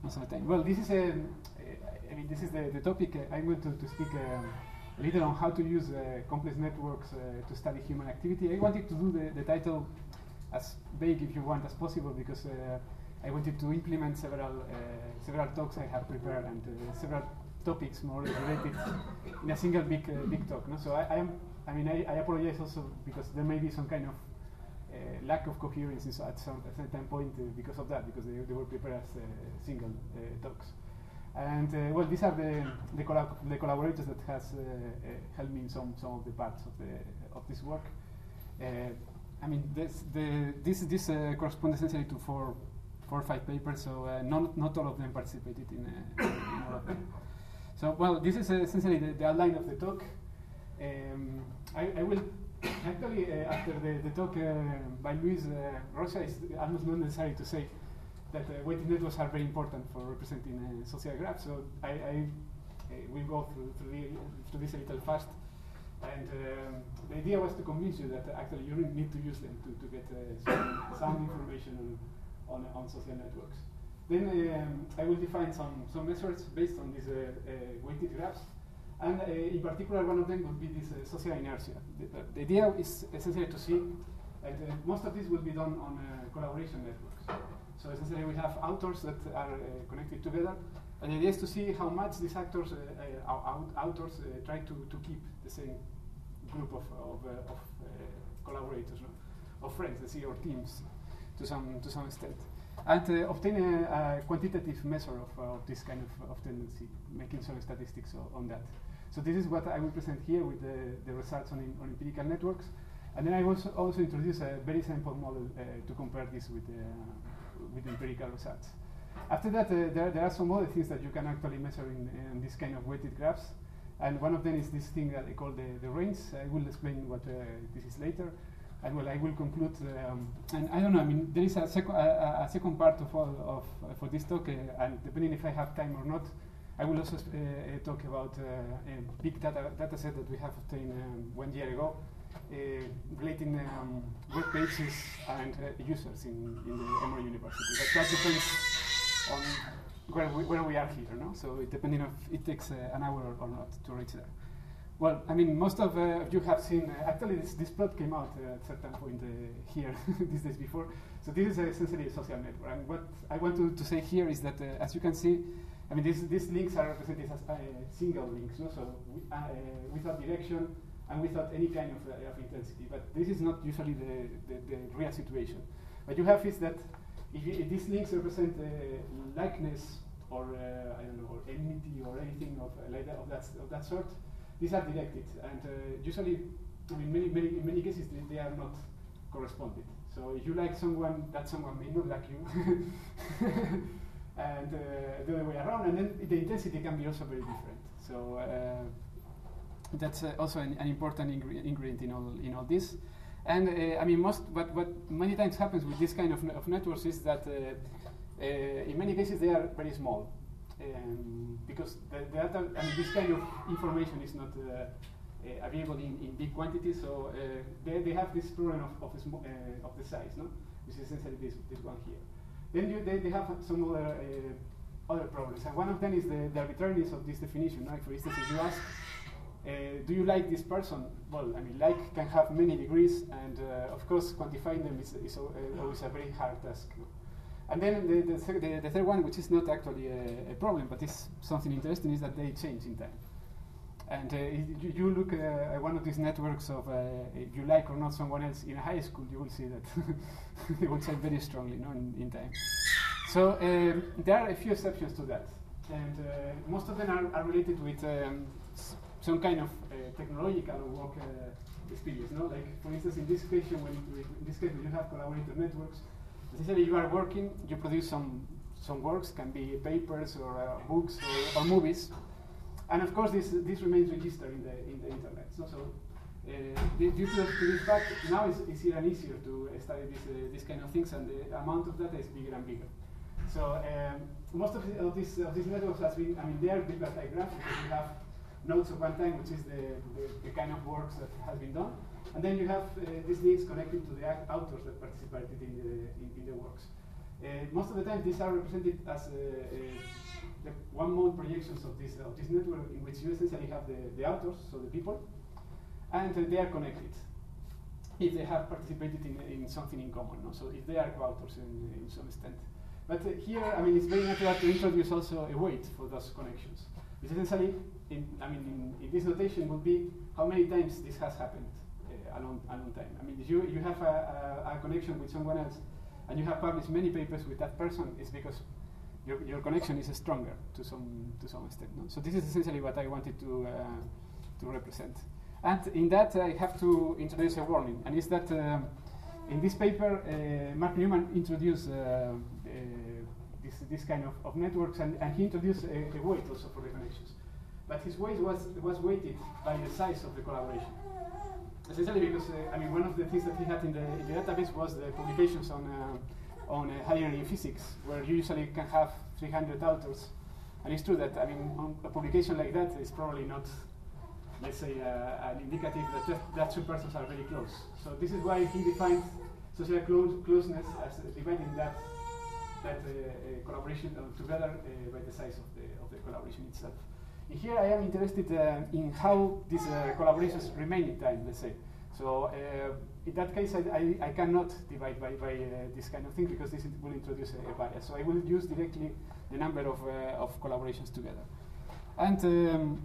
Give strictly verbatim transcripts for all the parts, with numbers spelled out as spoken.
most of the time. Well, this is a, I mean, this is the, the topic. Uh, I'm going to, to speak um, a little on how to use uh, complex networks uh, to study human activity. I wanted to do the, the title as vague, if you want, as possible, because uh, I wanted to implement several uh, several talks I have prepared and uh, several topics more related in a single big uh, big talk. No? So I, I am. I mean, I, I apologize also because there may be some kind of uh, lack of coherence at some at certain point uh, because of that, because they, they were prepared as uh, single uh, talks. And uh, well, these are the the, collab the collaborators that has uh, uh, helped me in some some of the parts of the of this work. Uh, I mean, this the this this uh, corresponds essentially to four four or five papers. So uh, not not all of them participated in, uh, in all of them. So well, this is uh, essentially the, the outline of the talk. Um, I, I will actually uh, after the, the talk uh, by Luis uh, Rocha, it's almost not necessary to say that uh, weighted networks are very important for representing uh, social graphs. So I, I uh, will go through, through, the, through this a little fast. And um, the idea was to convince you that uh, actually you need to use them to, to get uh, some, some information on, on, on social networks. Then um, I will define some, some measures based on these uh, uh, weighted graphs. And uh, in particular, one of them would be this uh, social inertia. The, uh, the idea is essentially to see, and uh, most of this will be done on uh, collaboration networks. So essentially we have authors that are uh, connected together, and the idea is to see how much these actors, uh, uh, authors uh, try to, to keep the same group of, of, uh, of uh, collaborators, no? Of friends, let's see, or teams to some, to some extent. And uh, obtain a, a quantitative measure of, uh, of this kind of, of tendency, making some statistics on that. So this is what I will present here with the, the results on, in, on empirical networks. And then I will also, also introduce a very simple model uh, to compare this with, uh, with empirical results. After that, uh, there, there are some other things that you can actually measure in, in this kind of weighted graphs. And one of them is this thing that I call the, the range. I will explain what uh, this is later. And well, I will conclude. Um, and I don't know. I mean, there is a, seco a, a second part of all of uh, for this talk, uh, and depending if I have time or not, I will also uh, talk about uh, a big data data set that we have obtained um, one year ago, uh, relating um, web pages and uh, users in, in the Emory University. But that depends on where we, where we are here, no? So it, depending if it takes uh, an hour or not to reach there. Well, I mean, most of uh, you have seen, uh, actually this, this plot came out uh, at a certain point uh, here, these days before. So this is uh, essentially a social network. And what I want to, to say here is that, uh, as you can see, I mean, these, these links are represented as uh, single links, no? So we, uh, without direction and without any kind of, uh, of intensity. But this is not usually the, the, the real situation. What you have is that if, you, if these links represent uh, likeness or, uh, I don't know, or enmity or anything of, uh, like that, of, that, of that sort, these are directed, and uh, usually, I mean, many, many, in many cases, they, they are not corresponded. So if you like someone, that someone may not like you, and uh, the other way around, and then the intensity can be also very different. So uh, that's uh, also an, an important ingre ingredient in all in all this. And uh, I mean, most what what many times happens with this kind of, of networks is that uh, uh, in many cases they are very small. Um, because the, the data, I mean, this kind of information is not uh, uh, available in, in big quantities, so uh, they, they have this problem of, of, the, uh, of the size, no? Which is essentially this, this one here. Then you, they, they have some other, uh, other problems, and one of them is the, the arbitrariness of this definition. Right? For instance, if you ask, uh, do you like this person? Well, I mean, like can have many degrees, and uh, of course, quantifying them is, is uh, always a very hard task. No? And then the, the, th the, the third one, which is not actually a, a problem, but is something interesting, is that they change in time. And uh, you, you look uh, at one of these networks of uh, if you like or not someone else in high school, you will see that they will change very strongly, no, in, in time. So um, there are a few exceptions to that, and uh, most of them are, are related with um, some kind of uh, technological or work uh, experience. No, like for instance, in this case, when in this case when you have collaborator networks. Essentially, you are working, you produce some, some works, can be papers or uh, books or, or movies. And of course, this, this remains registered in the, in the internet. So, so uh, due to, to this fact, now it's easier and easier to study this, uh, this kind of things, and the amount of data is bigger and bigger. So um, most of, the, of, this, of these networks has been, I mean, they are built like graphs because you have nodes of one time, which is the, the, the kind of works that has been done. And then you have uh, these links connected to the authors that participated in the, in, in the works. Uh, most of the time, these are represented as uh, uh, the one-mode projections of this of this network, in which you essentially have the, the authors, so the people, and uh, they are connected if they have participated in, in something in common. No? So if they are co-authors in, in some extent. But uh, here, I mean, it's very natural to introduce also a weight for those connections. It's essentially, in, I mean, in, in this notation would be how many times this has happened uh, a, long, a long time. I mean, if you, you have a, a, a connection with someone else, and you have published many papers with that person, it's because your, your connection is stronger to some to some extent. No? So this is essentially what I wanted to uh, to represent. And in that, I have to introduce a warning, and it's that uh, in this paper, uh, Mark Newman introduced uh, uh, this this kind of, of networks, and, and he introduced a, a weight also for the connections. But his weight was was weighted by the size of the collaboration. Essentially because, uh, I mean, one of the things that he had in the, in the database was the publications on, uh, on uh, high energy physics, where you usually can have three hundred authors. And it's true that, I mean, on a publication like that is probably not, let's say, uh, an indicative that just, that two persons are very close. So this is why he defined social close, closeness as uh, dividing that, that uh, uh, collaboration uh, together uh, by the size of the, of the collaboration itself. Here I am interested uh, in how these uh, collaborations remain in time, let's say. So uh, in that case, I, I, I cannot divide by, by uh, this kind of thing, because this will introduce a, a bias. So I will use directly the number of, uh, of collaborations together. And um,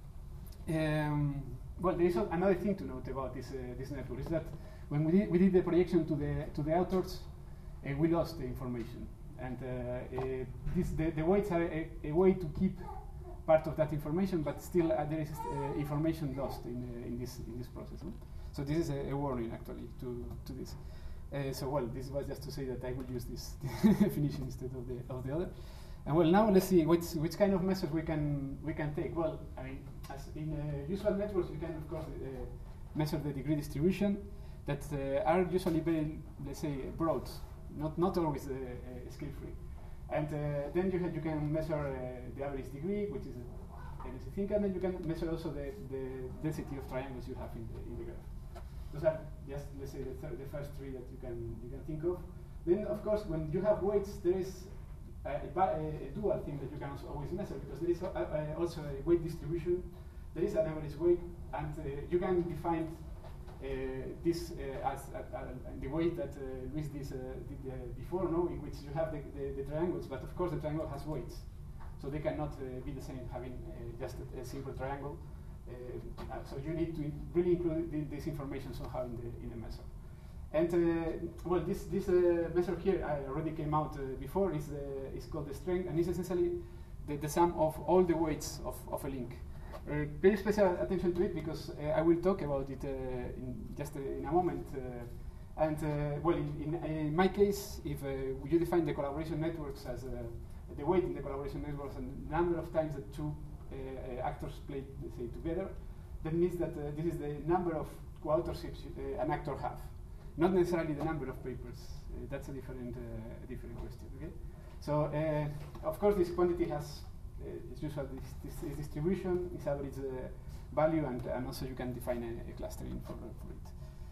um, well, there is another thing to note about this, uh, this network, is that when we did, we did the projection to the, to the authors, uh, we lost the information. And uh, uh, this, the, the weights are a, a way to keep part of that information, but still uh, there is uh, information lost in, uh, in this in this process. No? So this is a, a warning actually to to this. Uh, so well, this was just to say that I will use this definition instead of the of the other. And well, now let's see which which kind of measures we can we can take. Well, I mean, as in uh, usual networks, you can of course uh, measure the degree distribution that uh, are usually very, let's say, broad, not not always uh, uh, scale free. And uh, then you, you can measure uh, the average degree, which is a N S thing, and then you can measure also the, the density of triangles you have in the, in the graph. Those are just, let's say, the, the first three that you can you can think of. Then, of course, when you have weights, there is a, a, a dual thing that you can also always measure, because there is a, a, also a weight distribution. There is an average weight, and uh, you can define Uh, this uh, as uh, uh, the way that uh, Luis this, uh, did uh, before, no, in which you have the, the, the triangles, but of course the triangle has weights, so they cannot uh, be the same having uh, just a, a simple triangle. Uh, uh, so you need to in really include the, this information somehow in the in the measure. And uh, well, this this uh, measure here I already came out uh, before. is uh, is called the strength, and it's essentially the, the sum of all the weights of, of a link. Uh, pay special attention to it, because uh, I will talk about it uh, in just uh, in a moment. Uh, and uh, well, in, in, in my case, if uh, you define the collaboration networks as uh, the weight in the collaboration networks and the number of times that two uh, uh, actors play, let's say, together, that means that uh, this is the number of co-authorships uh, an actor have, not necessarily the number of papers. Uh, that's a different, uh, a different question. Okay. So uh, of course, this quantity has. Uh, it's usual this, this, this distribution, is average uh, value, and, and also you can define a, a clustering for, for it.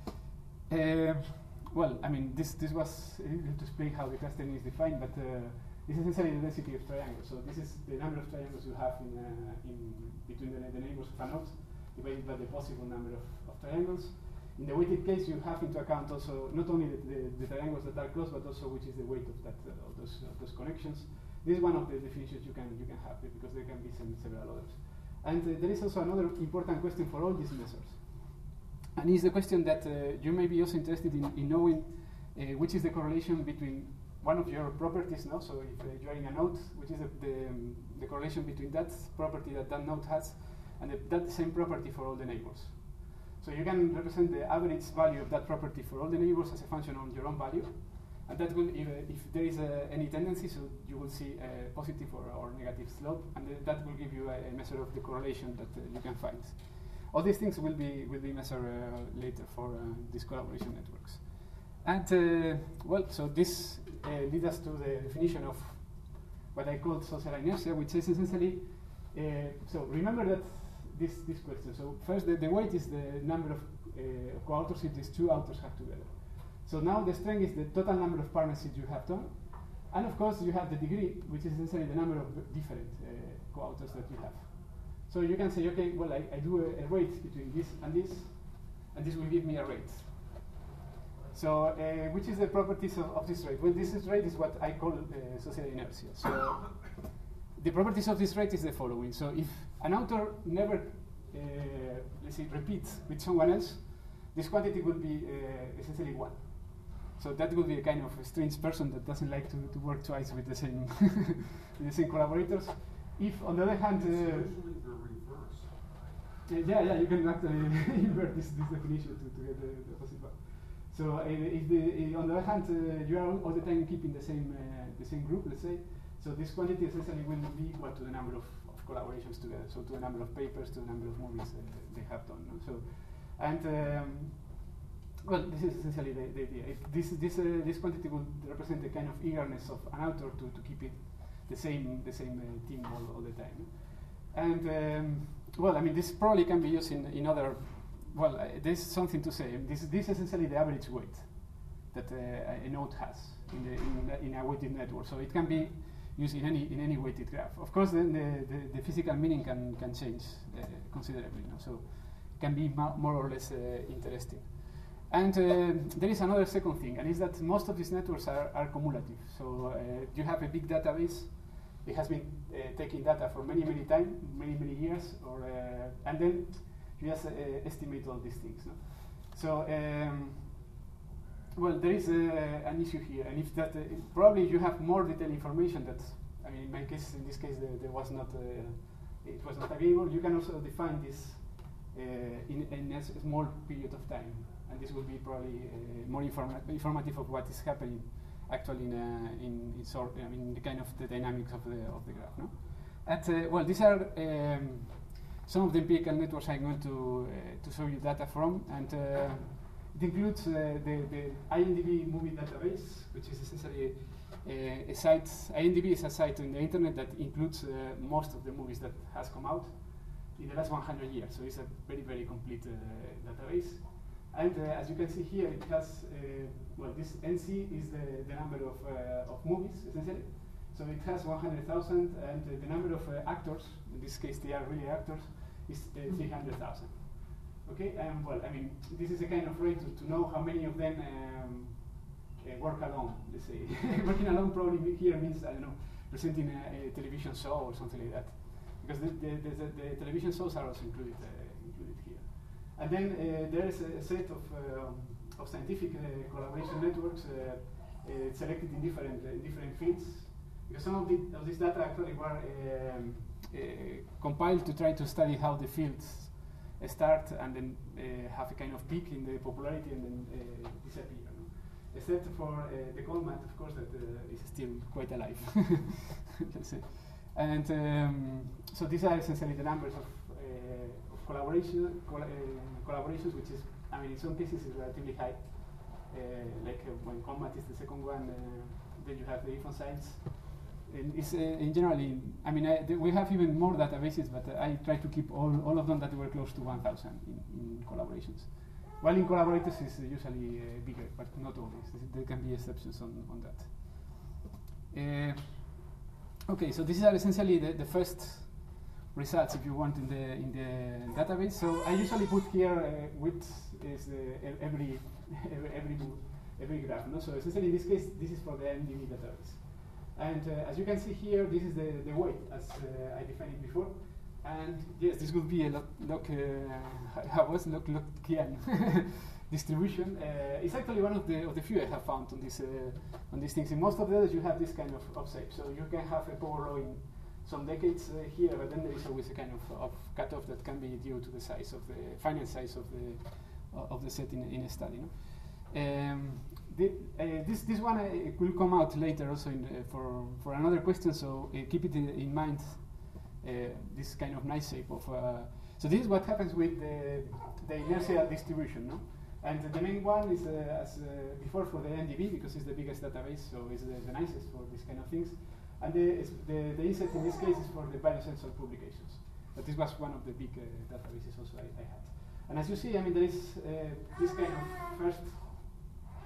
Uh, well, I mean, this this was uh, to explain how the clustering is defined, but uh, this is essentially the density of triangles. So this is the number of triangles you have in, uh, in between the, the neighbors of a node, divided by the possible number of, of triangles. In the weighted case, you have into account also not only the, the, the triangles that are close, but also which is the weight of that uh, of those of those connections. This is one of the definitions you can you can have, because there can be some, several others. And uh, there is also another important question for all these measures, and it's the question that uh, you may be also interested in, in knowing uh, which is the correlation between one of your properties. Now, so if uh, you are in a node, which is the the, um, the correlation between that property that that node has, and the, that same property for all the neighbors. So you can represent the average value of that property for all the neighbors as a function of your own value. And that will, if, uh, if there is uh, any tendency, so you will see a positive or, or negative slope, and uh, that will give you a, a measure of the correlation that uh, you can find. All these things will be will be measured uh, later for uh, these collaboration networks. And uh, well, so this uh, leads us to the definition of what I call social inertia, which is essentially. Uh, so remember that this this question. So first, the, the weight is the number of uh, co-authorships these two authors have together. So now the strength is the total number of partnerships you have done, And of course, you have the degree, which is essentially the number of different uh, co-authors that you have. So you can say, okay, well, I, I do a, a rate between this and this, and this will give me a rate. So, uh, which is the properties of, of this rate? Well, this is rate is what I call uh, social inertia. So, the properties of this rate is the following. So, if an author never, uh, let's say, repeats with someone else, this quantity would be uh, essentially one. So that would be a kind of a strange person that doesn't like to, to work twice with the same with the same collaborators. If, on the other hand, uh, usually the reverse. Uh, yeah, yeah, you can actually invert this, this definition to, to get the, the opposite one. So, uh, if the, uh, on the other hand, uh, you are all the time keeping the same uh, the same group, let's say. So this quantity essentially will be equal to the number of, of collaborations together. So to the number of papers, to the number of movies uh, they have done. No? So, and um, well, this is essentially the, the idea. If this this uh, this quantity would represent the kind of eagerness of an author to, to keep it the same the same uh, team all, all the time. And um, well, I mean, this probably can be used in in other. Well, uh, there's something to say. This this is essentially the average weight that uh, a node has in the in, in a weighted network. So it can be used in any in any weighted graph. Of course, then the, the, the physical meaning can can change uh, considerably. No? So it can be more or less uh, interesting. And uh, there is another second thing, and is that most of these networks are, are cumulative. So uh, you have a big database. It has been uh, taking data for many, many time, many, many years, or uh, and then you just uh, estimate all these things. No? So, um, well, there is uh, an issue here, and if that uh, probably you have more detailed information that, I mean, in my case, in this case, the, there was not, uh, it was not available. You can also define this uh, in, in a small period of time. And this will be probably uh, more informa informative of what is happening actually in, uh, in, in sort, I mean, the kind of the dynamics of the of the graph. No? At, uh, well, these are um, some of the empirical networks I'm going to uh, to show you data from, and uh, it includes uh, the the IMDb movie database, which is essentially a, a site. IMDb is a site on the internet that includes uh, most of the movies that has come out in the last one hundred years. So it's a very very complete uh, database. And uh, as you can see here, it has, uh, well, this N C is the, the number of, uh, of movies, essentially. So it has one hundred thousand, and uh, the number of uh, actors, in this case they are really actors, is uh, three hundred thousand. Okay, and well, I mean, this is a kind of way to, to know how many of them um, uh, work alone, let's say. Working alone probably here means, I don't know, presenting a, a television show or something like that. Because the, the, the, the, the television shows are also included, uh, included here. And then uh, there is a set of, uh, of scientific uh, collaboration networks uh, uh, selected in different, uh, different fields. Because some of, the, of this data actually were um, uh, compiled to try to study how the fields uh, start and then uh, have a kind of peak in the popularity and then uh, disappear. No? Except for uh, the Colmat, of course, that uh, is still quite alive. Let's say. And um, so these are essentially the numbers of collaboration, coll uh, collaborations, which is, I mean, in some cases is relatively high. Uh, like uh, when Colmat is the second one, uh, then you have the Ifon Science. And it's uh, in generally, I mean, I, we have even more databases, but uh, I try to keep all, all of them that were close to one thousand in, in collaborations. While in collaborators is uh, usually uh, bigger, but not always. There can be exceptions on, on that. Uh, okay, so these are essentially the, the first results, if you want, in the in the database. So I usually put here uh, width is uh, every every every, every graph. No? So essentially, in this case, this is for the IMDb database. And uh, as you can see here, this is the, the weight as uh, I defined it before. And yes, this would be a loc loc uh, how was loc Lockean distribution. Uh, it's actually one of the of the few I have found on this uh, on these things. In most of the others, you have this kind of, of shape. So you can have a power law in some decades uh, here, but then there is always a kind of, of cutoff that can be due to the size of the final size of the uh, of the set in, in a study. No? Um, the, uh, this this one uh, will come out later also in, uh, for for another question. So uh, keep it in, in mind. Uh, this kind of nice shape of. Uh, so this is what happens with the, the inertia distribution, no? And uh, the main one is uh, as uh, before for the N D B because it's the biggest database, so it's the, the nicest for these kind of things. And the, the, the inset in this case is for the biosensor publications. But this was one of the big uh, databases also I, I had. And as you see, I mean, there is uh, this kind of first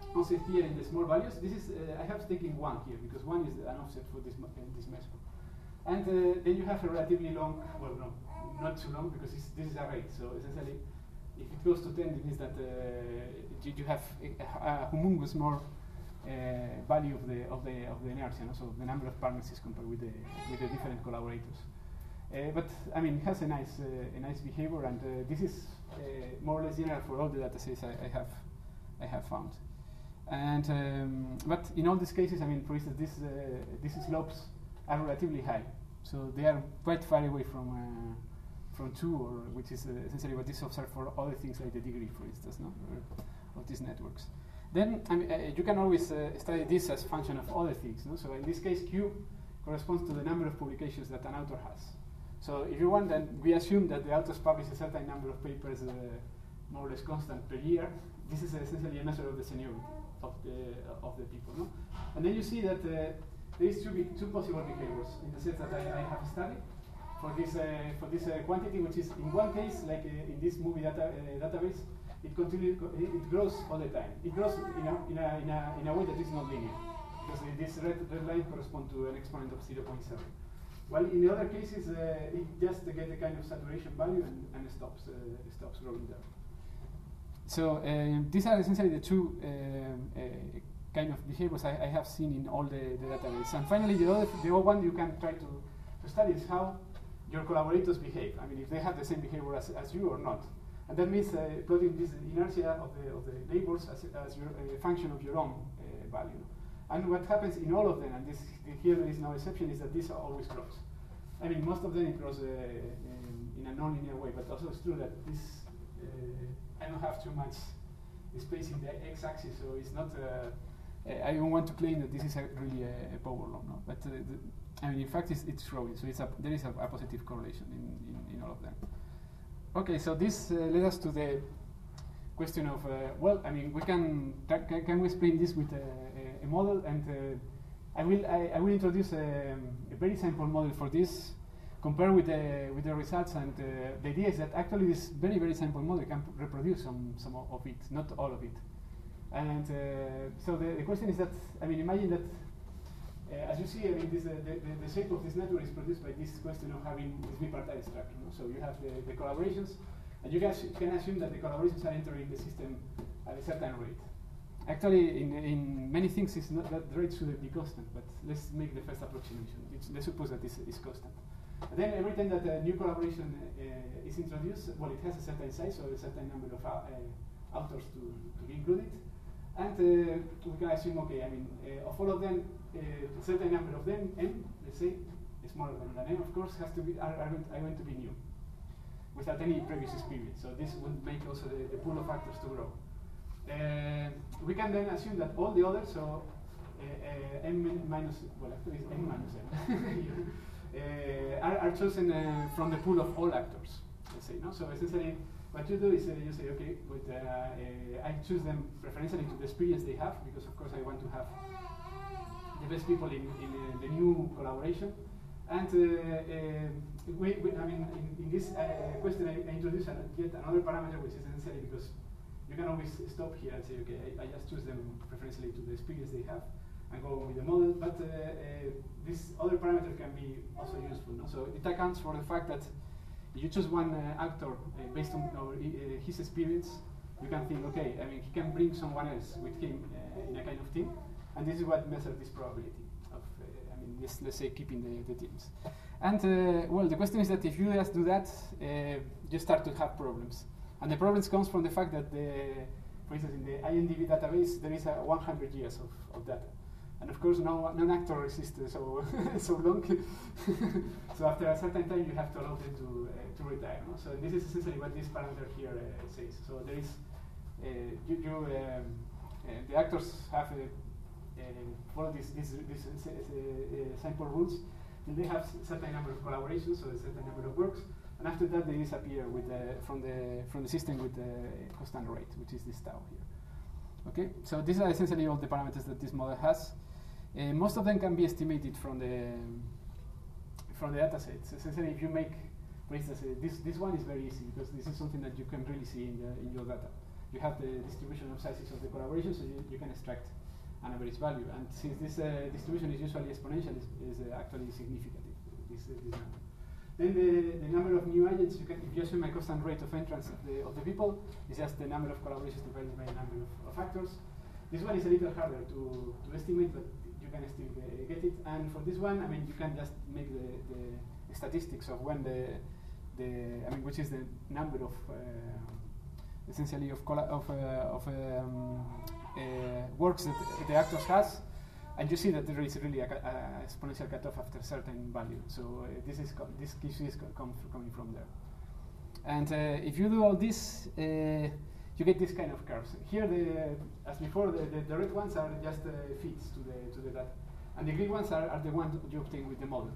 also here in the small values, this is uh, I have taken one here because one is an offset for this uh, this measure. And uh, then you have a relatively long, well, no, not too long because this is a rate. So essentially, if it goes to ten, it means that uh, you, you have a, a humongous more uh, value of the of the of the inertia. No? So the number of parameters is compared with the with the different collaborators. Uh, but I mean, it has a nice uh, a nice behavior, and uh, this is uh, more or less general for all the datasets I, I have I have found. And um, but in all these cases, I mean, for instance, this uh, these slopes are relatively high, so they are quite far away from uh, from two, or which is uh, essentially what is observed for other things like the degree, for instance, no, of these networks. Then I mean, uh, you can always uh, study this as function of other things. No? So in this case, Q corresponds to the number of publications that an author has. So if you want, then we assume that the authors publish a certain number of papers, uh, more or less constant per year. This is essentially a measure of the seniority of the uh, of the people. No? And then you see that uh, there is two, two possible behaviors in the sense that I, I have studied for this uh, for this uh, quantity, which is in one case, like uh, in this movie data uh, database, it continues it grows all the time. It grows in a in a in a, in a way that is not linear, because uh, this red, red line corresponds to an exponent of zero point seven. While in the other cases, uh, it just uh, gets a kind of saturation value and, and stops uh, stops growing there. So uh, these are essentially the two uh, uh, kind of behaviors I, I have seen in all the, the databases. And finally, the other, the other one you can try to, to study is how your collaborators behave. I mean, if they have the same behavior as, as you or not. And that means uh, plotting this inertia of the, of the neighbors as, as your uh, function of your own uh, value. And what happens in all of them, and this here there is no exception, is that these are always grows. I mean, most of them it grows uh, in, in a non-linear way, but also it's true that this uh, I don't have too much space in the x-axis, so it's not. Uh, I don't want to claim that this is a really a, a power law, no. But uh, the, I mean, in fact, it's, it's growing, so it's a, there is a, a positive correlation in, in, in all of them. Okay, so this uh, led us to the question of uh, well, I mean, we can can, can we explain this with a, a, a model, and uh, I will I, I will introduce a, a very simple model for this, compare with the with the results, and uh, the idea is that actually this very very simple model can reproduce some some of it, not all of it. And uh, so the, the question is that, I mean, imagine that uh, as you see, I mean, this, uh, the, the, the shape of this network is produced by this question of having this bipartite structure. No? So you have the, the collaborations, and you guys can assume that the collaborations are entering the system at a certain rate. Actually, in, in many things, it's not that the rate shouldn't be constant, but let's make the first approximation. It's, let's suppose that this is constant. And then every time that a new collaboration uh, is introduced, well, it has a certain size, so a certain number of uh, authors to, to be included. And uh, we can assume, okay, I mean, uh, of all of them, uh, a certain number of them, n, let's say, smaller than n, of course, has to be are, are, going, to, are going to be new, without any previous experience. So this would make also the, the pool of actors to grow. Uh, we can then assume that all the others, so uh, uh, n minus, well, actually it's n minus n, uh, are, are chosen uh, from the pool of all actors, let's say, no? So essentially, what you do is uh, you say, okay, with, uh, uh, I choose them preferentially to the experience they have, because of course I want to have the best people in, in uh, the new collaboration. And uh, uh, we, we, I mean, in, in this uh, question, I, I introduce an, yet another parameter, which is necessary because you can always stop here and say, okay, I, I just choose them preferentially to the experience they have and go with the model. But uh, uh, this other parameter can be also useful. No? So it accounts for the fact that if you choose one uh, actor uh, based on uh, his experience, you can think, okay, I mean, he can bring someone else with him uh, in a kind of team, and this is what measures this probability of, uh, I mean, let's, let's say, keeping the, the teams. And, uh, well, the question is that if you just do that, uh, you start to have problems. And the problems comes from the fact that, the, for instance, in the I N D B database, there is a one hundred years of, of data. And of course, no, no actor resists so so long. So after a certain time, you have to allow them to uh, to retire. No? So this is essentially what this parameter here uh, says. So there is uh, you, you um, uh, the actors have uh, uh, follow this this this uh, uh, sample rules. And they have a certain number of collaborations, so a certain number of works. And after that, they disappear with the, from the from the system with the constant rate, which is this tau here. Okay, so these are essentially all the parameters that this model has. Uh, most of them can be estimated from the from the data sets. Essentially, if you make, for instance, uh, this this one is very easy because this is something that you can really see in, the, in your data. you have the distribution of sizes of the collaboration, so you, you can extract an average value. And since this uh, distribution is usually exponential, is, is uh, actually significant. This, uh, this number. Then the, the number of new agents, you can, if you assume a constant rate of entrance of the, of the people, it's just the number of collaborations divided by the number of, of actors. This one is a little harder to, to estimate, but you can still uh, get it. And for this one, I mean, you can just make the, the statistics of when the, the, I mean, which is the number of, uh, essentially, of, of, uh, of um, uh, works that the actors has. And you see that there is really a, a exponential cutoff after a certain value. So uh, this is this gives you com coming from there. And uh, if you do all this, uh, you get this kind of curves. Here, the, as before, the, the, the red ones are just uh, fits to the to the data, and the green ones are, are the ones you obtain with the model.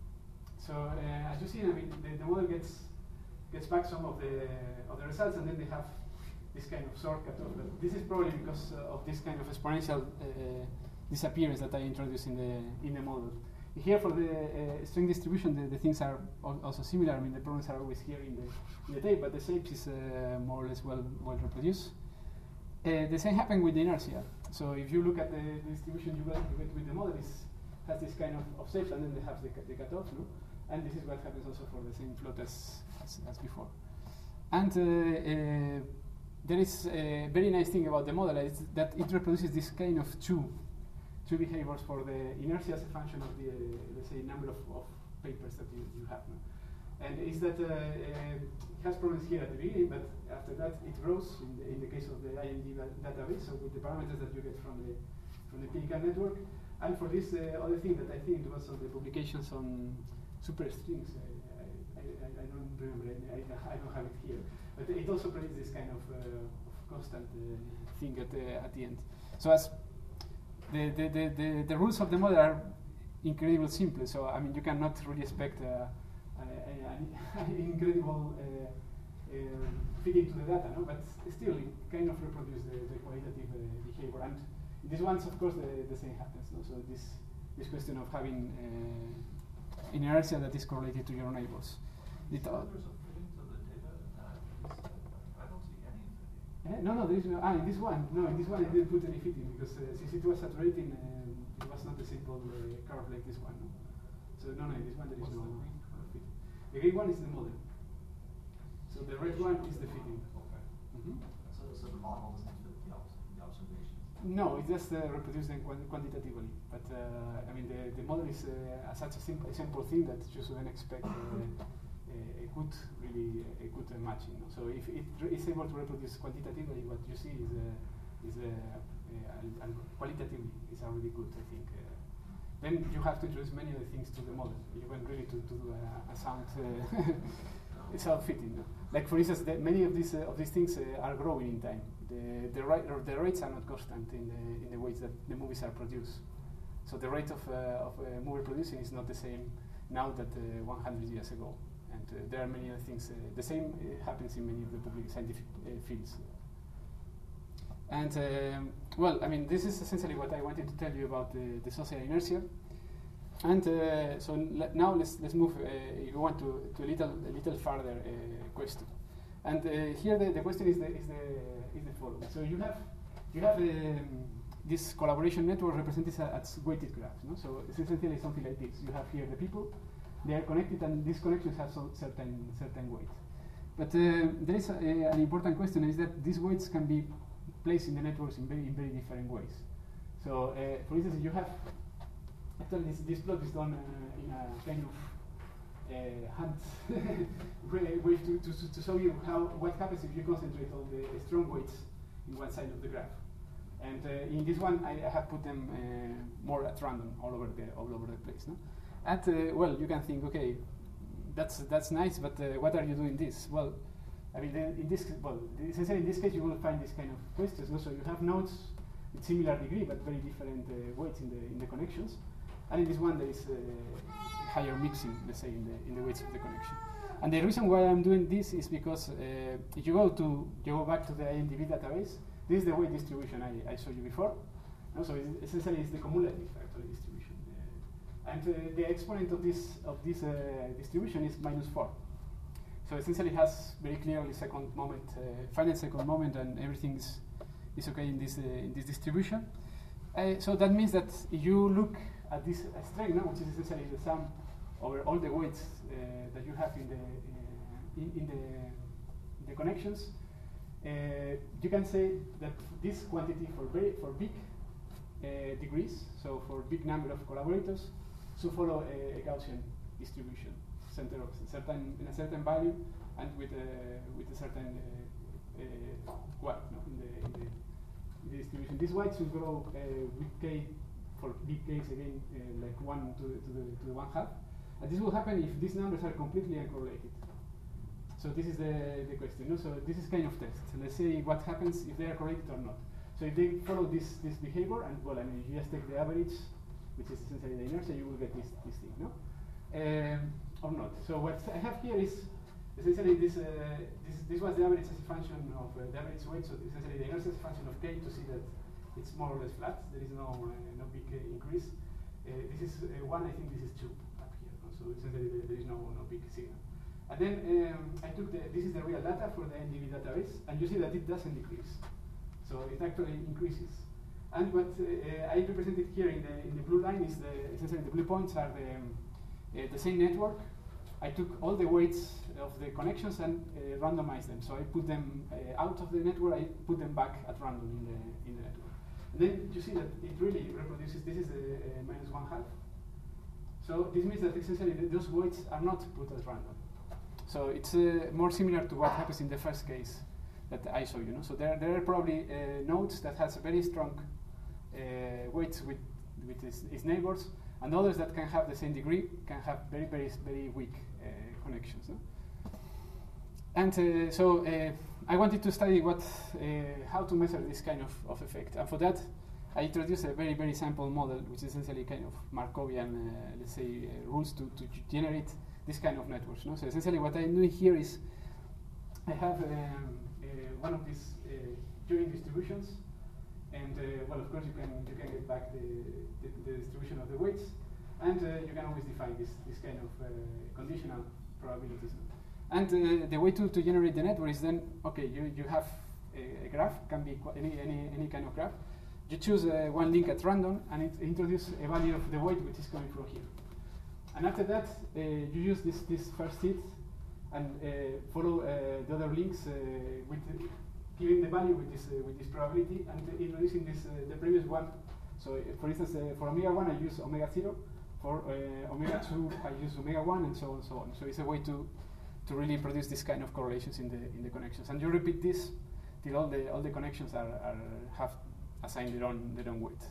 So uh, as you see, I mean, the, the model gets gets back some of the of the results, and then they have this kind of short cutoff. But this is probably because uh, of this kind of exponential Uh, disappearance that I introduced in the in the model. Here for the uh, string distribution, the, the things are al also similar. I mean, the problems are always here in the in the tape, but the shapes is uh, more or less well well reproduced. Uh, the same happened with the inertia. So if you look at the, the distribution you get, you get with the model, it has this kind of, of shapes, and then they have the, the cutoff, no? And this is what happens also for the same float as as, as before. And uh, uh, there is a very nice thing about the model is that it reproduces this kind of two. two behaviors for the inertia as a function of the, uh, let's say, number of, of papers that you, you have. No? And is that uh, uh, it has problems here at the beginning, but after that it grows in the, in the case of the I M D database, so with the parameters that you get from the from the P K network. And for this uh, other thing that I think it was on the publications on superstrings, I, I, I, I don't remember, I, I don't have it here, but it also predicts this kind of, uh, of constant uh, thing at the, at the end. So as The, the, the, the, the rules of the model are incredibly simple, so I mean you cannot really expect uh, an incredible uh, uh, fit into the data, no? But still it kind of reproduces the, the qualitative uh, behavior. And in these ones, of course, the, the same happens. No? So this this question of having uh, inertia that is correlated to your neighbors. It, uh, Uh, no, no, there is no. Ah, in this one, no, in this one I didn't put any fitting because uh, since it was saturating, uh, it was not a simple uh, curve like this one. No? So no, no, in this one there is no fitting. The green one is the model. So the red one is the fitting. Okay. Mm-hmm. So, so the model doesn't fit the, obs the observations. No, it just uh, reproduces them quant quantitatively. But uh, I mean, the the model is uh, such a simple, simple thing that you shouldn't expect. Uh, A, a good, really a, a good uh, matching. No? So if it is able to reproduce quantitatively, what you see is uh, is uh, uh, and qualitatively is already good. I think. Uh, then you have to introduce many other things to the model. You want really to, to do a, a sound uh, sound fitting. No? Like for instance, the, many of these uh, of these things uh, are growing in time. The the, right, or the rates are not constant in the in the ways that the movies are produced. So the rate of uh, of uh, movie producing is not the same now that uh, one hundred years ago. And uh, there are many other things. Uh, the same uh, happens in many of the public scientific uh, fields. And um, well, I mean, this is essentially what I wanted to tell you about the, the social inertia. And uh, so now let's let's move. Uh, if you want to to a little a little further uh, question. And uh, here the, the question is the is the is the following. So you have you have um, this collaboration network represented as weighted graphs. No? So it's essentially something like this. You have here the people. They are connected, and these connections have some certain certain weight. But uh, there is a, a, an important question: is that these weights can be placed in the networks in very in very different ways. So, uh, for instance, you have actually this, this plot is done uh, in a kind of uh, hunt way to, to to show you how what happens if you concentrate all the strong weights in one side of the graph. And uh, in this one, I, I have put them uh, more at random all over the all over the place. No? And uh, well, you can think, okay, that's that's nice, but uh, what are you doing this? Well, I mean, in this well, essentially in this case, you will find this kind of questions. No? So you have nodes with similar degree, but very different uh, weights in the in the connections. And in this one, there is uh, higher mixing, let's say, in the in the weights of the connection. And the reason why I'm doing this is because uh, if you go to you go back to the I M D B database, this is the weight distribution I, I showed you before. No? So it's essentially, it's the cumulative actually distribution. And uh, the exponent of this of this uh, distribution is minus four. So essentially, it has very clearly second moment, uh, finite second moment, and everything is is okay in this uh, in this distribution. Uh, so that means that if you look at this uh, string, no, which is essentially the sum over all the weights uh, that you have in the uh, in, in the in the connections, uh, you can say that this quantity for very for big uh, degrees, so for big number of collaborators, should follow a, a Gaussian distribution, center of certain in a certain value and with a with a certain uh, uh, well, no, in the, in the the distribution. This weight should grow uh, with k for big k's again, uh, like one to the, to the to the one half, and this will happen if these numbers are completely uncorrelated. So this is the the question. No? So this is kind of test. So let's see what happens if they are correlated or not. So if they follow this this behavior, and well, I mean, if you just take the average, which is essentially the inertia, you will get this this thing, no, um, or not. So what I have here is essentially this, uh, this, this was the average as a function of uh, the average weight, so essentially the inertia as a function of k to see that it's more or less flat, there is no, uh, no big uh, increase. Uh, this is uh, one, I think this is two up here, no? So essentially there, there is no, no big signal. And then um, I took the, this is the real data for the N D B database, and you see that it doesn't decrease. So it actually increases. And what uh, I represented here in the, in the blue line is the, essentially the blue points are the, um, uh, the same network. I took all the weights of the connections and uh, randomized them. So I put them uh, out of the network, I put them back at random in the, in the network. And then you see that it really reproduces, this is a, a minus one half. So this means that essentially th those weights are not put at random. So it's uh, more similar to what happens in the first case that I showed you. Know? So there, there are probably uh, nodes that has very strong uh, weights with, with its, its neighbors, and others that can have the same degree can have very, very, very weak uh, connections. No? And uh, so uh, I wanted to study what, uh, how to measure this kind of, of effect. And for that, I introduced a very, very simple model, which is essentially kind of Markovian, uh, let's say, uh, rules to, to generate this kind of networks. No? So essentially what I'm doing here is I have um, uh, one of these uh, joint distributions, and uh, well, of course, you can you can get back the, the, the distribution of the weights, and uh, you can always define this this kind of uh, conditional probabilities. And uh, the way to, to generate the network is then okay, you you have a, a graph, can be any any any kind of graph. You choose uh, one link at random, and it introduces a value of the weight which is coming from here. And after that, uh, you use this this first seed and uh, follow uh, the other links uh, with uh, giving the value with this uh, with this probability and uh, introducing this uh, the previous one. So, uh, for instance, uh, for omega one, I use omega zero. For uh, omega two, I use omega one, and so on and so on. So it's a way to to really produce this kind of correlations in the in the connections. And you repeat this till all the all the connections are, are have assigned their own their own weight.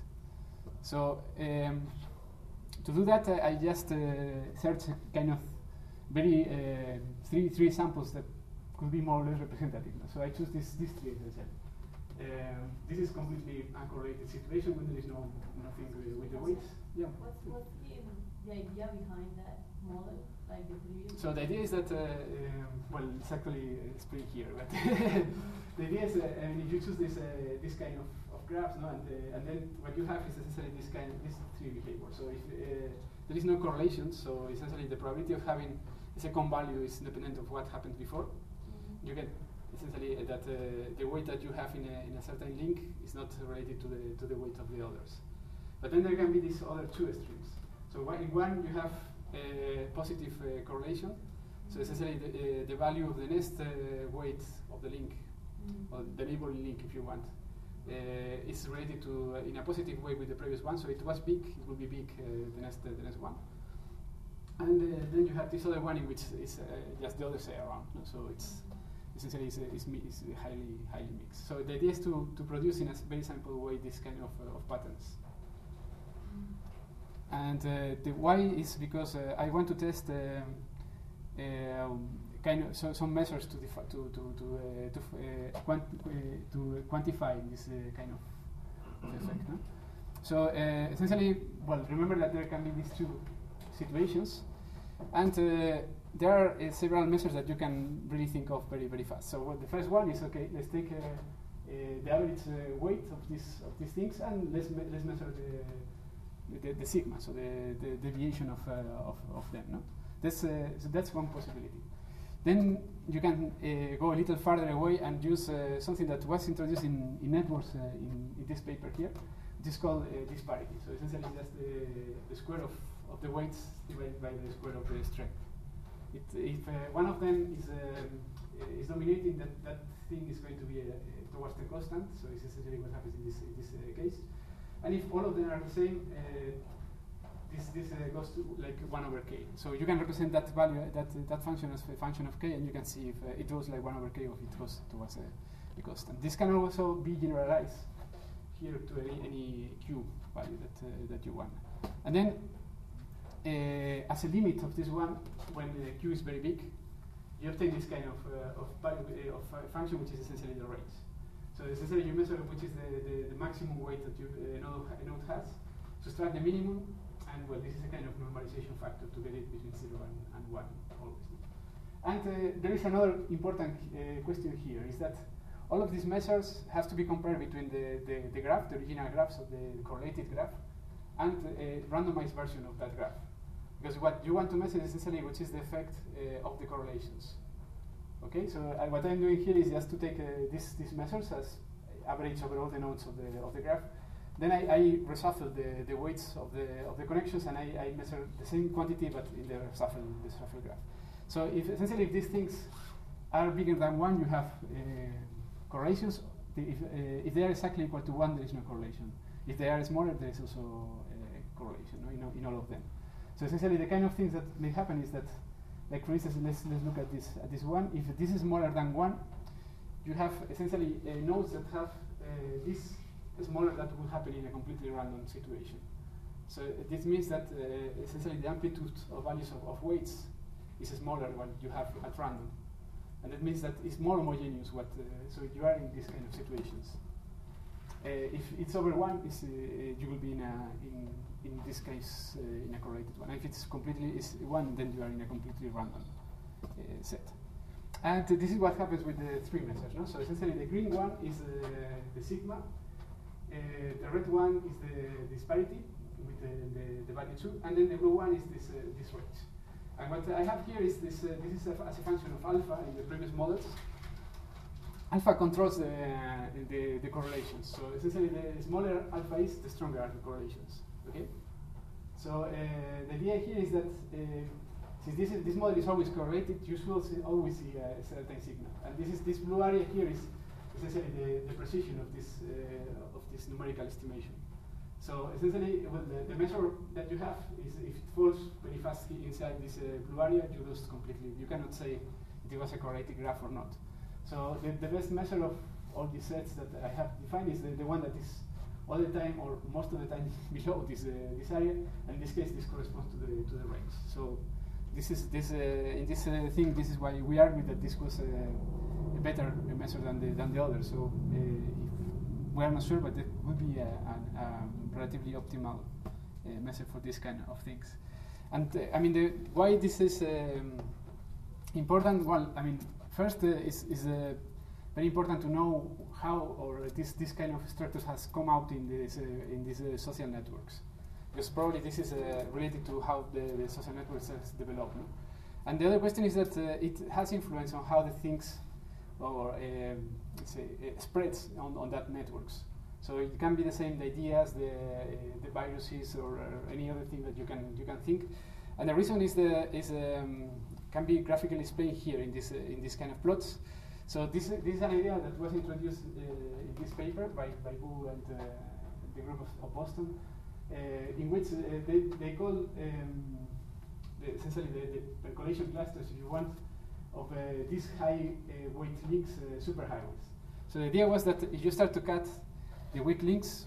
So um, to do that, uh, I just uh, search kind of very uh, three three samples that could be more or less representative. So I choose this this three essentially. Um, this is completely uncorrelated situation when there is no nothing with, with the weights. Yeah. What's what's the, the idea behind that model, like the previous? So the idea is that uh, um, well, it's actually uh, explained here, but the idea is uh, I mean, if you choose this uh, this kind of, of graphs, no, and uh, and then what you have is essentially this kind of this three behavior. So if uh, there is no correlation, so essentially the probability of having a second value is independent of what happened before. Mm-hmm. You get essentially uh, that uh, the weight that you have in a, in a certain link is not related to the to the weight of the others. But then there can be these other two extremes. So one, in one you have a positive uh, correlation. So essentially the, uh, the value of the next uh, weight of the link, mm-hmm. or the neighboring link if you want, uh, is related to uh, in a positive way with the previous one. So it was big, it will be big uh, the next uh, the next one. And uh, then you have this other one in which is uh, just the other side around. No? So it's essentially it's, uh, it's, it's highly highly mixed. So the idea is to to produce in a very simple way this kind of uh, of patterns. And uh, the why is because uh, I want to test uh, uh, kind of so, some measures to to to to uh, to, uh, quant uh, to quantify this uh, kind of, of effect. No? So uh, essentially, well, remember that there can be these two situations, and uh, there are uh, several measures that you can really think of very very fast. So well, the first one is okay. Let's take uh, uh, the average uh, weight of these of these things, and let's me let's measure the The, the sigma, so the, the deviation of, uh, of, of them. No? That's, uh, so that's one possibility. Then you can uh, go a little farther away and use uh, something that was introduced in, in networks uh, in, in this paper here. It is called uh, disparity. So essentially just the, the square of, of the weights divided by the square of the strength. It, if uh, one of them is, um, is dominating, that, that thing is going to be uh, towards the constant. So it's essentially what happens in this, in this uh, case. And if all of them are the same, uh, this, this uh, goes to like one over k. So you can represent that value, that, uh, that function as a function of k, and you can see if uh, it goes like one over k or if it goes towards a, a constant. This can also be generalized here to any, any q value that, uh, that you want. And then, uh, as a limit of this one, when uh, q is very big, you obtain this kind of, uh, of, value, uh, of uh, function, which is essentially the range. So essentially you measure which is the, the, the maximum weight that your uh, node, ha node has, subtract the minimum, and well, this is a kind of normalization factor to get it between zero and, and one, always. And uh, there is another important uh, question here, is that all of these measures have to be compared between the, the, the graph, the original graph, so the correlated graph, and a randomized version of that graph. Because what you want to measure is essentially which is the effect uh, of the correlations. Okay, so uh, what I'm doing here is just to take uh, this, these measures as average over all the nodes of the, of the graph. Then I, I reshuffle the, the weights of the, of the connections, and I, I measure the same quantity but in the reshuffle, the reshuffle graph. So if essentially if these things are bigger than one, you have uh, correlations. The, if, uh, if they are exactly equal to one, there is no correlation. If they are smaller, there is also uh, correlation, no, in, in all of them. So essentially the kind of things that may happen is that, like for instance, let's, let's look at this, at this one. If this is smaller than one, you have essentially uh, nodes that have uh, this smaller that will happen in a completely random situation. So uh, this means that uh, essentially the amplitude of values of, of weights is smaller when you have at random. And that means that it's more homogeneous. What, uh, so you are in these kind of situations. Uh, if it's over one, it's, uh, you will be in, a, in, in this case uh, in a correlated one. If it's completely is one, then you are in a completely random uh, set. And uh, this is what happens with the three measures. No? So essentially the green one is uh, the sigma. Uh, the red one is the disparity with the, the, the value two, and then the blue one is this uh, this range. And what I have here is this. Uh, this is a as a function of alpha in the previous models. Alpha controls the, the the correlations. So essentially, the smaller alpha is, the stronger are the correlations. Okay. So uh, the idea here is that uh, since this is, this model is always correlated, you should see, always see a certain signal. And this is this blue area here is essentially the, the precision of this uh, of this numerical estimation. So essentially, well, the, the measure that you have is if it falls very fast inside this uh, blue area, you lose completely. You cannot say it was a correlated graph or not. So the, the best measure of all these sets that I have defined is the, the one that is all the time or most of the time below this uh, this area. And in this case, this corresponds to the to the range. So this is this uh, in this uh, thing. This is why we argue that this was uh, a better measure than the than the other. So uh, if we are not sure, but it would be a, a, a relatively optimal uh, measure for this kind of things. And uh, I mean, the, why this is um, important? Well, I mean, first uh, is is uh, very important to know how or this this kind of structures has come out in this uh, in these uh, social networks, because probably this is uh, related to how the, the social networks has developed. No? And the other question is that uh, it has influence on how the things or uh, say, uh, spreads on, on that networks. So it can be the same the ideas, the uh, the viruses, or uh, any other thing that you can you can think. And the reason is the is um, can be graphically explained here in this uh, in this kind of plots. So this uh, this is an idea that was introduced uh, in this paper by by Wu and uh, the group of, of Boston, uh, in which uh, they they call um, the, essentially the, the percolation clusters, if you want, of uh, these high uh, weight links, uh, superhighways. So the idea was that if you start to cut the weak links,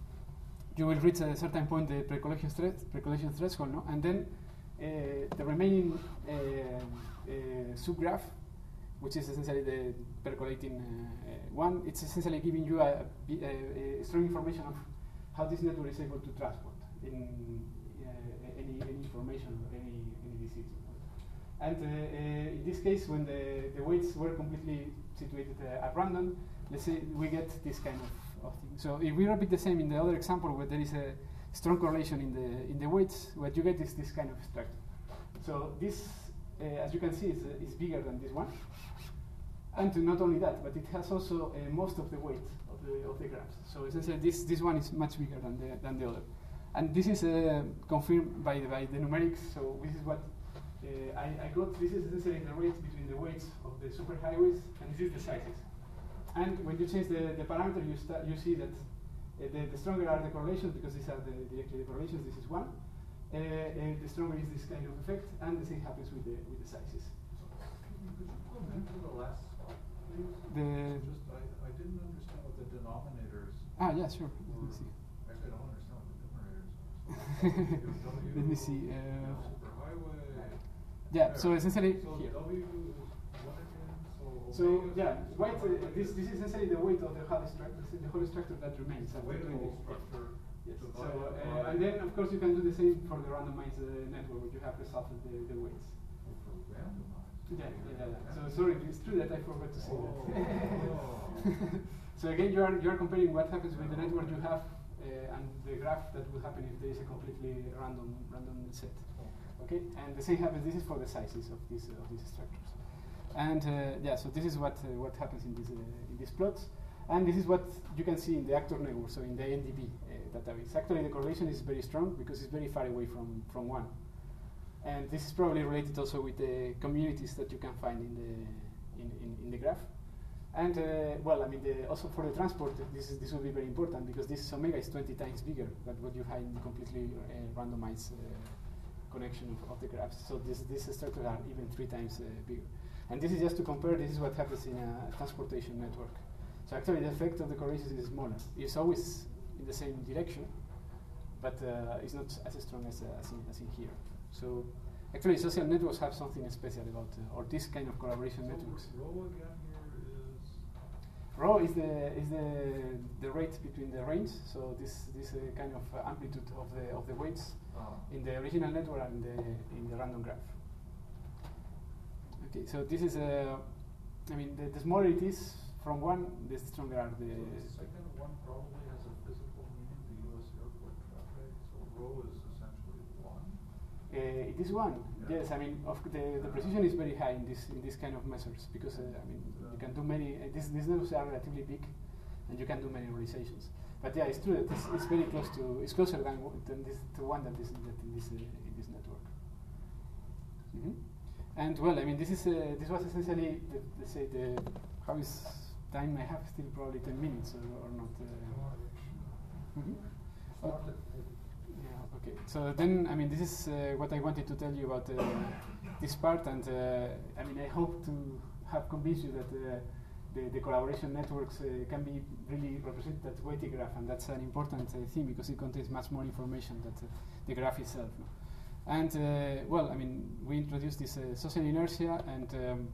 you will reach at a certain point the percolation, thre percolation threshold, no? And then uh, the remaining uh, uh, subgraph, which is essentially the percolating uh, uh, one, it's essentially giving you a, a, a strong information of how this network is able to transport in uh, any, any information or any, any disease. And uh, uh, in this case, when the, the weights were completely situated uh, at random, let's say we get this kind of, of thing. So if we repeat the same in the other example where there is a strong correlation in the in the weights, what you get is this kind of structure. So this uh, as you can see, is, uh, is bigger than this one. And to not only that, but it has also uh, most of the weight of the of the graphs. So essentially, this this one is much bigger than the than the other. And this is uh, confirmed by the, by the numerics. So this is what uh, I, I got. This is essentially the rate between the weights of the superhighways, and this is the sizes. And when you change the, the parameter, you start you see that uh, the, the stronger are the correlations, because these are the directly the correlations. This is one. Uh, uh, the stronger is this kind of effect, and the same happens with the with the sizes. Could you comment to the last slide, please? The Just, I, I didn't understand what the denominators. ah yeah sure. Let me were. see. Actually, I don't understand what the numerators are. Let me see. Uh, Superhighway. yeah. There. So essentially So here. W is what again? So, So omega yeah, is weight. one Uh, over this is this is essentially the weight of the whole structure. The whole structure that remains. the after weight of the doing whole this. structure. Yes. So divided uh, by- and then of course you can do the same for the randomized uh, network, where you have resolved the, the weights. Oh, for randomized. Yeah, yeah, yeah, yeah. So Okay. sorry, it's true that I forgot to say Oh. that. So again, you are you are comparing what happens with the network you have uh, and the graph that would happen if there is a completely random random set. Okay, and the same happens. This is for the sizes of these uh, of these structures. And uh, yeah, so this is what uh, what happens in these uh, in these plots, and this is what you can see in the actor network. So in the N D B uh, database, actually the correlation is very strong because it's very far away from from one. And this is probably related also with the communities that you can find in the in, in, in the graph. And uh, well, I mean, the, also for the transport, this is, this will be very important because this omega is twenty times bigger than what you have in the completely uh, randomized uh, connection of, of the graphs. So this these structures are even three times uh, bigger. And this is just to compare. This is what happens in a transportation network. So actually, the effect of the correlations is smaller. It's always in the same direction, but uh, it's not as strong as, uh, as, in, as in here. So actually, social networks have something special about, uh, or this kind of collaboration So networks. Rho again here is. Rho is the is the the rate between the range. So this this uh, kind of uh, amplitude of the of the weights Ah. in the original network and the in the random graph. Okay, so this is a. I mean, the, the smaller it is from one, the stronger are the. So the second one probably has a physical meaning, the U S airport traffic. So Rho is essentially one. Uh, it is one. Yeah. Yes, I mean, of the the precision is very high in this in this kind of measures because uh, I mean you can do many. Uh, these these networks are relatively big, and you can do many realizations. But yeah, it's true that it's, it's very close to. It's closer than, w- than this to one that is that in this uh, in this network. Mm-hmm. And well, I mean, this is uh, this was essentially the, let's say the how is time I have still probably ten minutes or, or not. Uh, mhm. Okay. Yeah, okay. So then, I mean, this is uh, what I wanted to tell you about uh, this part, and uh, I mean, I hope to have convinced you that uh, the, the collaboration networks uh, can be really represented as weighted graph, and that's an important uh, thing because it contains much more information than uh, the graph itself. No? And uh, well, I mean, we introduced this uh, social inertia, and um,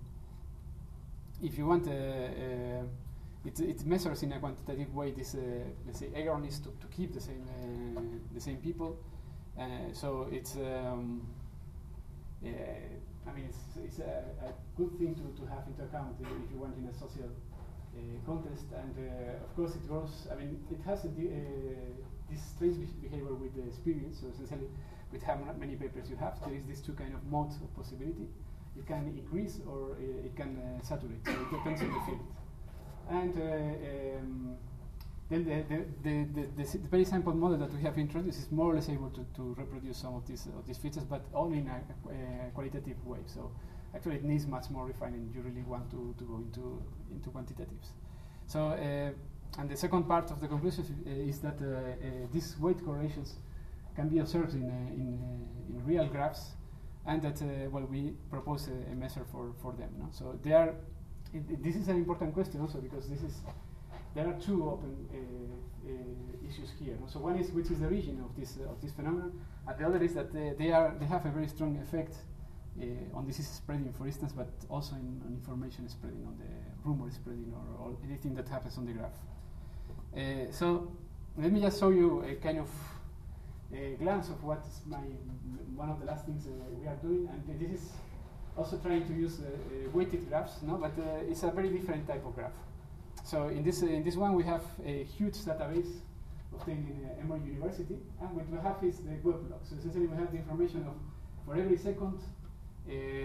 if you want, uh, uh, it, it measures in a quantitative way this, uh, let's say, eagerness to, to keep the same uh, the same people. Uh, so it's, um, uh, I mean, it's, it's a, a good thing to, to have into account uh, if you want in a social uh, context. And uh, of course, it grows. I mean, it has a di uh, this strange be behavior with the experience. So essentially, with how many papers you have, there is these two kind of modes of possibility. It can increase or uh, it can uh, saturate. So it depends on the field. And uh, um, then the, the, the, the, the, the very sample model that we have introduced is more or less able to, to reproduce some of these, of these features, but only in a, a qualitative way. So actually it needs much more refining. You really want to, to go into, into quantitatives. So, uh, and the second part of the conclusion uh, is that uh, uh, these weight correlations can be observed in, uh, in, uh, in real graphs, and that, uh, well, we propose a, a measure for, for them. No? So they are, it, it, this is an important question also because this is, there are two open uh, uh, issues here. No? So one is which is the origin of this uh, of this phenomenon, and the other is that they, they are they have a very strong effect uh, on disease spreading, for instance, but also in, on information spreading, on the rumor spreading, or, or anything that happens on the graph. Uh, so let me just show you a kind of a glance of what's my one of the last things uh, we are doing, and uh, this is also trying to use uh, uh, weighted graphs, no? But uh, it's a very different type of graph. So in this uh, in this one we have a huge database obtained in uh, Emory University, and what we have is the web log. So essentially we have the information of for every second um,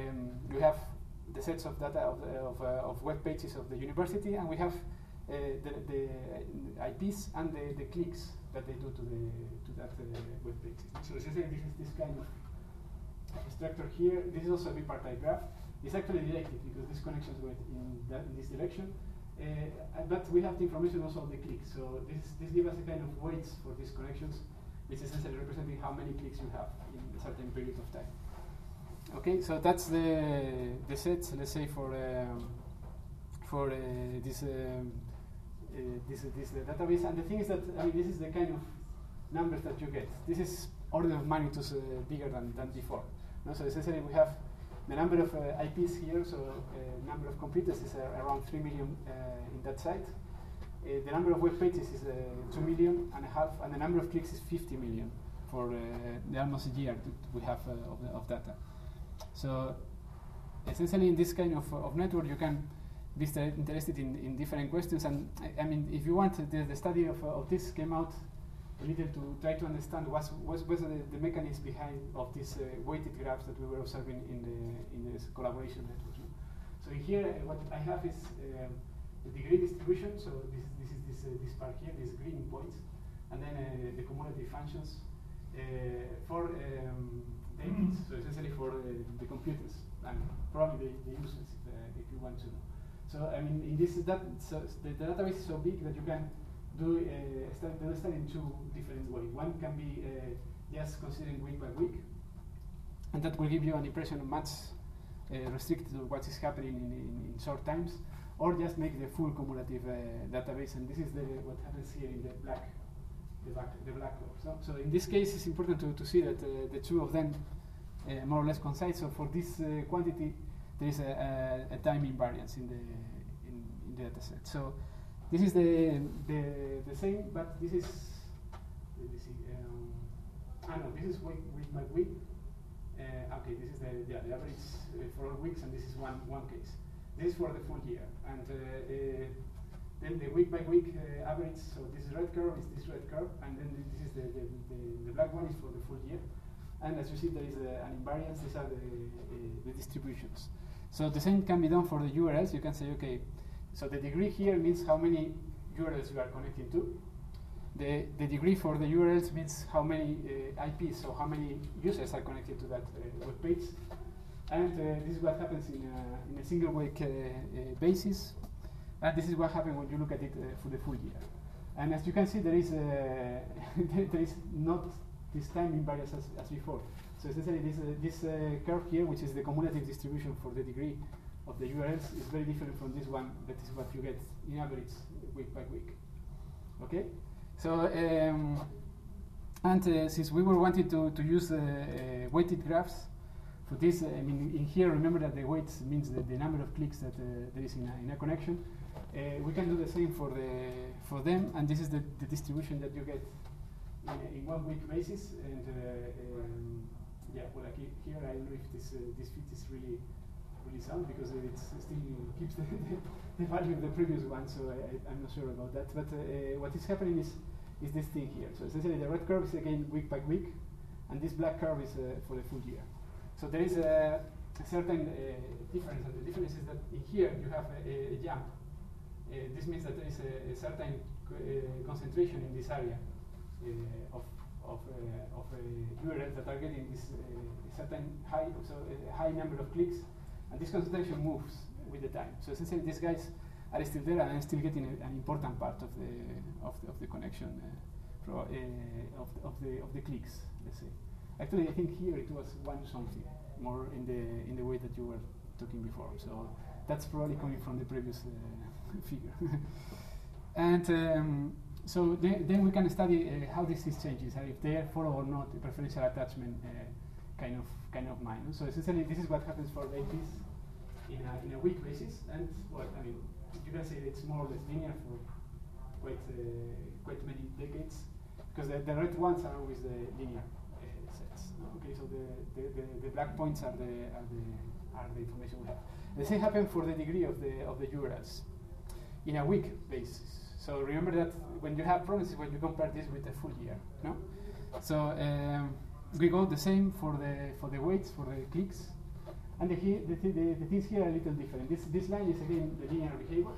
you have the sets of data of, the, of, uh, of web pages of the university, and we have uh, the, the I Ps and the, the clicks that they do to the to that uh, web page. So essentially, this is this kind of structure here. This is also a bipartite graph. It's actually directed because this connection is going in, that, in this direction. Uh, but we have the information also of the clicks. So this this gives us a kind of weights for these connections, which is essentially representing how many clicks you have in a certain period of time. Okay, so that's the the sets. Let's say for um, for uh, this um, uh, this uh, this uh, database. And the thing is that I mean this is the kind of numbers that you get. This is order of magnitude uh, bigger than than before. No? So essentially we have the number of uh, I Ps here. So uh, number of computers is uh, around three million uh, in that site. Uh, the number of web pages is uh, two million and a half, and the number of clicks is fifty million for uh, the almost a year that we have uh, of, the, of data. So essentially in this kind of, of network you can be interested in, in different questions, and I, I mean if you want, the, the study of, uh, of this came out a little to try to understand what's, what's, what's the, the mechanism behind of these uh, weighted graphs that we were observing in the in this collaboration network. No? So here uh, what I have is um, the degree distribution. So this this is this uh, this part here, these green points, and then uh, the cumulative functions uh, for um, the inputs. So essentially for uh, the computers and probably the, the users if, uh, if you want to know. So I mean in this that so the, the database is so big that you can do uh, study, do a study in two different ways. One can be uh, just considering week by week, and that will give you an impression of much uh, restricted to what is happening in, in, in short times, or just make the full cumulative uh, database. And this is the what happens here in the black, the black, the black curve. So, so in this case, it's important to, to see that uh, the two of them uh, more or less coincide. So for this uh, quantity, there is a, a, a time invariance in the in, in the data set. So this is the the the same, but this is let me see. Um, ah no, this is week week by week. Uh, okay, this is the yeah, the average uh, for all weeks, and this is one one case. This is for the full year, and uh, uh, then the week by week uh, average. So this red curve is this red curve, and then this is the the, the the black one is for the full year. And as you see, there is a, an invariance. These are the uh, the distributions. So the same can be done for the U R Ls. You can say, okay, so the degree here means how many U R Ls you are connecting to. The, the degree for the U R Ls means how many uh, I Ps, so how many users are connected to that uh, web page. And uh, this is what happens in a, in a single week uh, uh, basis. And this is what happens when you look at it uh, for the full year. And as you can see, there is, uh, there is not this time invariance as, as before. So essentially this, uh, this uh, curve here, which is the cumulative distribution for the degree of the U R Ls, is very different from this one. That is what you get in average week by week. Okay? So, um, and uh, since we were wanting to, to use uh, uh, weighted graphs for this, uh, I mean, in here, remember that the weights means the, the number of clicks that uh, there is in a, in a connection. Uh, we can do the same for the for them, and this is the, the distribution that you get in, in one week basis. And uh, um, yeah, well, like here, I don't know if this uh, this fit is really really sound because it still keeps the, the, the value of the previous one, so I, I, I'm not sure about that. But uh, what is happening is is this thing here. So essentially, the red curve is again week by week, and this black curve is uh, for the full year. So there is a, a certain uh, difference, and the difference is that in here you have a, a jump. Uh, this means that there is a, a certain uh, concentration in this area uh, of of uh, of uh, U R Ls that are getting this uh, certain high, so a high number of clicks, and this concentration moves with the time. So essentially, these guys are still there and are still getting a, an important part of the of the, of the connection uh, pro, uh, of the, of the of the clicks. Let's say. Actually, I think here it was one something more in the in the way that you were talking before. So that's probably coming from the previous uh, figure. And um, so then, then we can study uh, how this is changes, uh, if they follow or not a preferential attachment uh, kind of kind of mind. So essentially, this is what happens for A Ps in a in a week basis. And well, I mean, you can say it's more or less linear for quite uh, quite many decades, because the, the red ones are always the linear. Okay, so the, the, the, the black points are the are the are the information we have. The same happens for the degree of the of the U R Ls in a week basis. So remember that when you have problems is when you compare this with a full year, no? So um, we go the same for the for the weights, for the clicks, And the, he, the, th the, the things here are a little different. This, this line is again the linear behavior.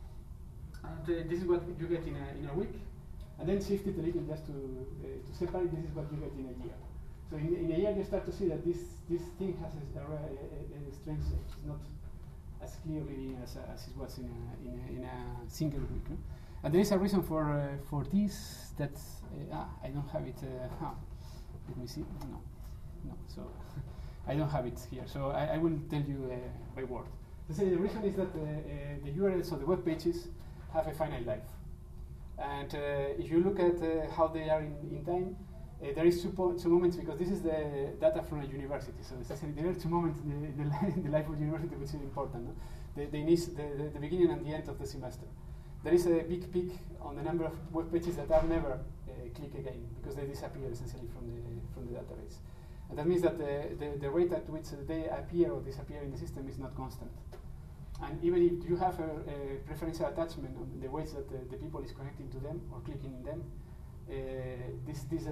And uh, this is what you get in a, in a week. And then shift it a little just to, uh, to separate, this is what you get in a year. So in, in a year you start to see that this, this thing has a, a, a, a strength set. It's not as clearly as, uh, as it was in a, in a, in a single week. No? And there is a reason for, uh, for this that, uh, ah, I don't have it, uh, huh. Let me see, no, no, so I don't have it here. So I, I will tell you uh, by word. So the reason is that uh, uh, the U R Ls of the web pages have a finite life. And uh, if you look at uh, how they are in, in time, uh, there is two, two moments, because this is the data from a university. So essentially there are two moments in the, in the, li in the life of the university which is important. No? The, the, the, the, the beginning and the end of the semester. There is a big peak on the number of web pages that are never uh, clicked again, because they disappear essentially from the, from the database. And that means that the, the, the rate at which they appear or disappear in the system is not constant. And even if you have a, a preferential attachment on the ways that the, the people is connecting to them or clicking in them, uh, this, this uh,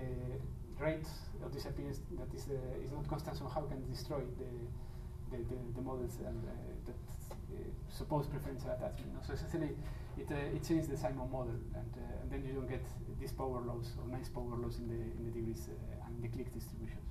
uh, rate of disappearance that is, uh, is not constant, so how can it destroy the, the, the, the models and, uh, that uh, suppose preferential attachment? No? So essentially, it, uh, it changes the Simon model, and, uh, and then you don't get these power laws or nice power laws in the, in the degrees uh, and the click distributions.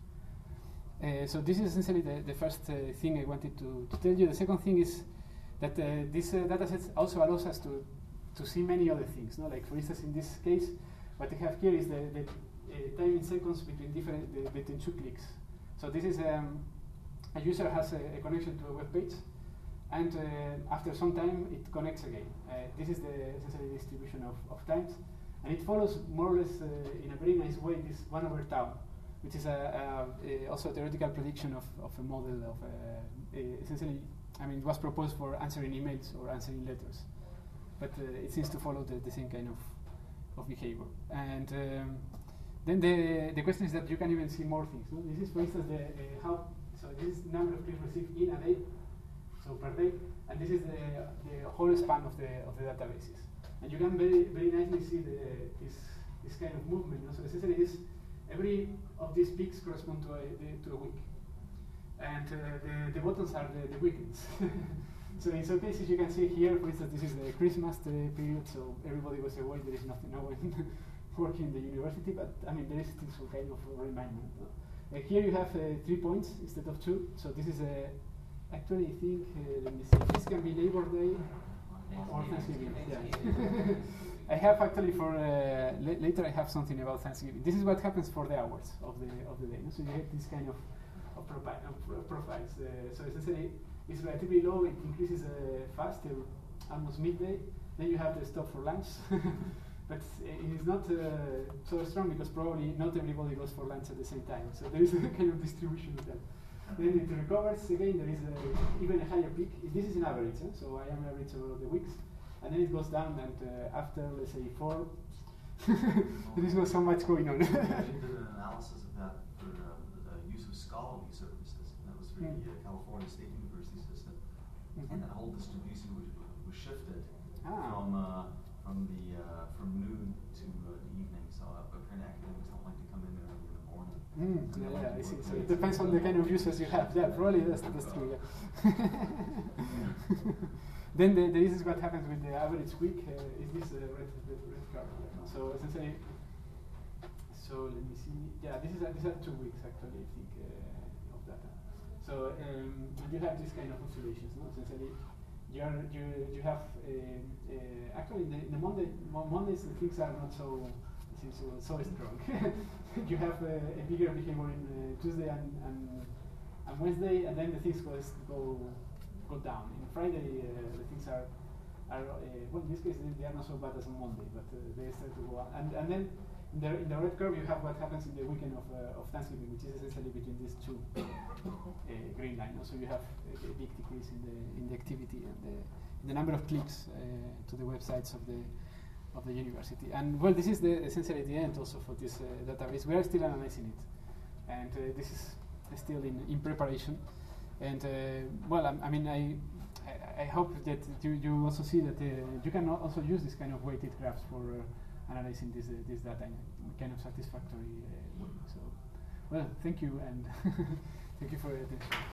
Uh, so this is essentially the, the first uh, thing I wanted to, to tell you. The second thing is that uh, this uh, dataset also allows us to, to see many other things. No? Like for instance, in this case, what we have here is the, the uh, time in seconds between different uh, between two clicks. So this is um, a user has a, a connection to a web page, and uh, after some time it connects again. Uh, this is the essentially distribution of, of times, and it follows more or less uh, in a very nice way this one over tau, which is a, a, a also a theoretical prediction of, of a model of uh, a essentially, I mean, it was proposed for answering emails or answering letters, but uh, it seems to follow the, the same kind of, of behavior. And um, then the, the question is that you can even see more things. No? This is, for instance, the uh, how, so this is the number of clicks received in a day, so per day, and this is the, the whole span of the, of the databases. And you can very, very nicely see the, this, this kind of movement. No? So essentially, this, every of these peaks correspond to a, the, to a week. And uh, the, the buttons are the, the weekends. So in some cases you can see here, for instance, this is the Christmas uh, period, so everybody was away, there is nothing, no one working in the university, but I mean, there is still some kind of reminder. No? Uh, here you have uh, three points instead of two, so this is a, actually I think, uh, let me see, this can be Labor Day or Thanksgiving. Yeah. I have actually for, uh, la later I have something about Thanksgiving. This is what happens for the hours of the, of the day, no? So you get this kind of Of, profi of pro profiles. Uh, so essentially, it's relatively low. It increases uh, fast till almost midday. Then you have to stop for lunch, but it is not uh, so strong because probably not everybody goes for lunch at the same time. So there is a kind of distribution of that. Then it recovers again. There is a, even a higher peak. This is an average, eh? So I am average over the weeks, and then it goes down. And uh, after let's say four, there is not so much going on. I did an analysis of that for uh, the use of scholarly services, and that was for mm. the uh, California State University system, mm-hmm. and that whole distribution was, was shifted ah. from uh, from the uh, from noon to uh, the evening. So uh, apparently academics don't like to come in early in the morning. Mm. Yeah, yeah, I see. So it depends on the kind of users you have. Yeah, probably that's, that's true. Yeah. Then the, the, this is what happens with the average week. Uh, is this uh, red, red, red card? So essentially. So let me see. Yeah, this is a, these are two weeks actually. I think uh, of data. So um, you have this kind of oscillations. No? Essentially, you are, you you have uh, uh, actually in the, in the Monday mo Mondays the things are not so so, so strong. You have uh, a bigger behavior in uh, Tuesday and, and and Wednesday, and then the things go go go down. In Friday uh, the things are are uh, well in this case they, they are not so bad as on Monday, but uh, they start to go up. And and then. In the, in the red curve, you have what happens in the weekend of, uh, of Thanksgiving, which is essentially between these two uh, green lines. So you have a, a big decrease in the in the activity and the, in the number of clicks uh, to the websites of the of the university. And well, this is the essentially the end also for this uh, database. We are still analyzing it, and uh, this is still in in preparation. And uh, well, I, I mean, I, I I hope that you you also see that uh, you can also use this kind of weighted graphs for. Uh, analyzing this, uh, this data in a kind of satisfactory uh, way. So, well, thank you, and thank you for your attention.